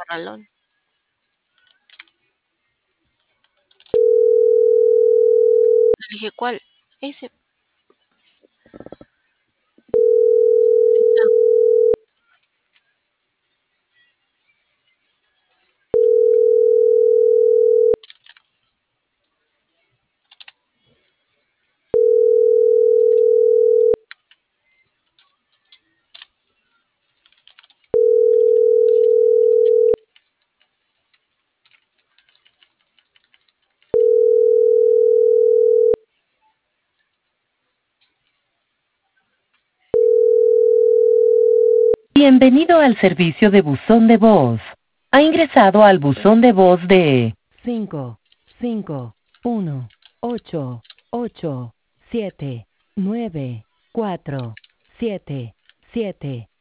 corralón. Le dije, ¿cuál? Ese. Ahí está. Bienvenido al servicio de buzón de voz. Ha ingresado al buzón de voz de 55188779477.